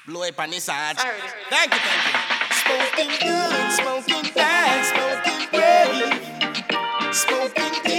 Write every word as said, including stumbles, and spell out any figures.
blow up on the sarge. Sorry. Thank you, thank you. Smoking good, smoking bad, smoking brave, smoking